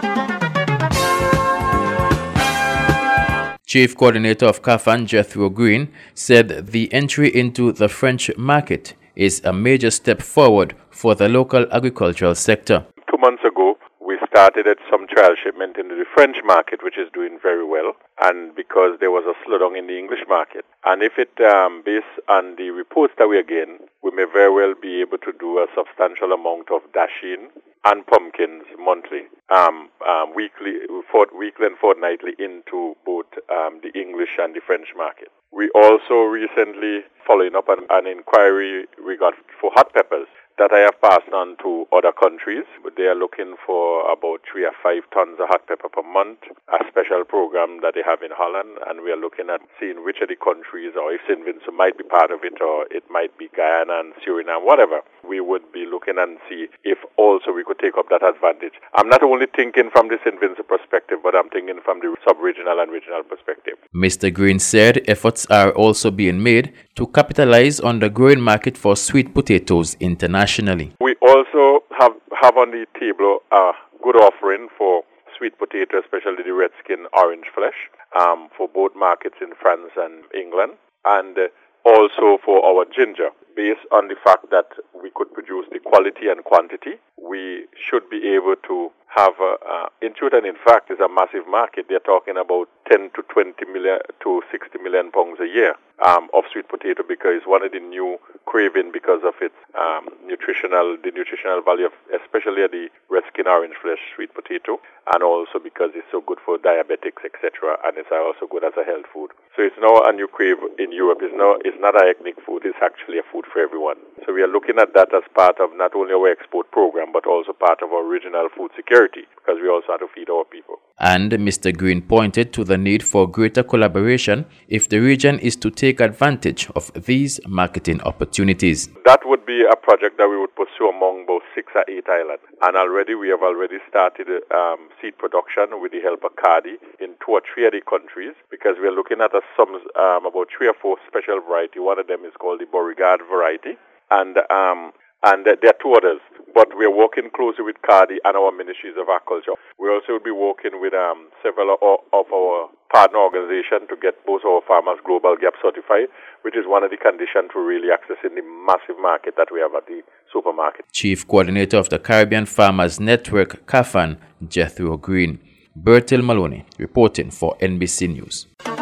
Chief Coordinator of CAFAN, Jethro Green, said the entry into the French market is a major step forward for the local agricultural sector. 2 months ago, we started at some trial shipment into the French market, which is doing very well, and because there was a slowdown in the English market. And if it, based on the reports that we are getting, we may very well be able to do a substantial amount of dasheen and pumpkins monthly, weekly and fortnightly into both the English and the French market. We also recently, following up on an inquiry we got for hot peppers that I have passed on to other countries. They are looking for about 3 or 5 tons of hot pepper per month, a special program that they have in Holland, and we are looking at seeing which of the countries, or if St. Vincent might be part of it, or it might be Guyana and Suriname, whatever. We would be looking and see if also we could take up that advantage. I'm not only thinking from the St. Vincent perspective, but I'm thinking from the sub-regional and regional perspective. Mr. Green said efforts are also being made to capitalize on the growing market for sweet potatoes internationally. We also have on the table a good offering for sweet potato, especially the red skin orange flesh, for both markets in France and England, and also for our ginger. Based on the fact that we could produce the quality and quantity, we should be able to have in truth and in fact is a massive market. They're talking about 10 to 20 million to 60 million pounds a year of sweet potato, because it's one of the new craving because of its nutritional value, especially the red skin orange flesh sweet potato, and also because it's so good for diabetics, etc., and it's also good as a health food. So it's now a new crave in Europe. It's not an ethnic food, it's actually a food for everyone. So we are looking at that as part of not only our export program, but also part of our regional food security, because we also have to feed our people. And Mr. Green pointed to the need for greater collaboration if the region is to take advantage of these marketing opportunities. That would be a project that we would pursue among both 6 or 8 islands. And we have already started seed production with the help of CARDI in 2 or 3 of the countries, because we are looking at about 3 or 4 special variety. One of them is called the Beauregard variety, and there are 2 others. But we are working closely with CARDI and our ministries of agriculture. We also will be working with several of our partner organizations to get both our farmers Global Gap certified, which is one of the conditions to really accessing the massive market that we have at the supermarket. Chief Coordinator of the Caribbean Farmers Network, CAFAN, Jethro Green. Bertil Maloney reporting for NBC News.